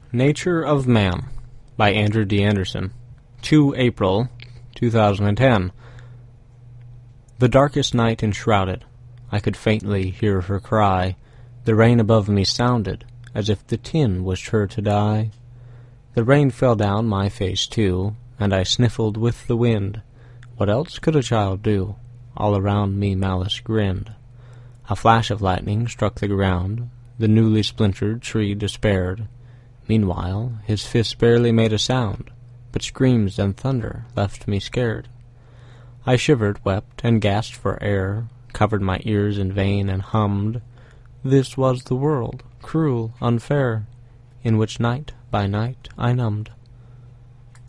Nature of Man by Andrew D. Anderson. 2 April 2010. The darkest night enshrouded. I could faintly hear her cry. The rain above me sounded, as if the tin wished her to die. The rain fell down my face too, and I sniffled with the wind. What else could a child do? All around me malice grinned. A flash of lightning struck the ground. The newly splintered tree despaired. Meanwhile, his fists barely made a sound, but screams and thunder left me scared. I shivered, wept, and gasped for air, covered my ears in vain, and hummed. This was the world, cruel, unfair, in which night by night I numbed.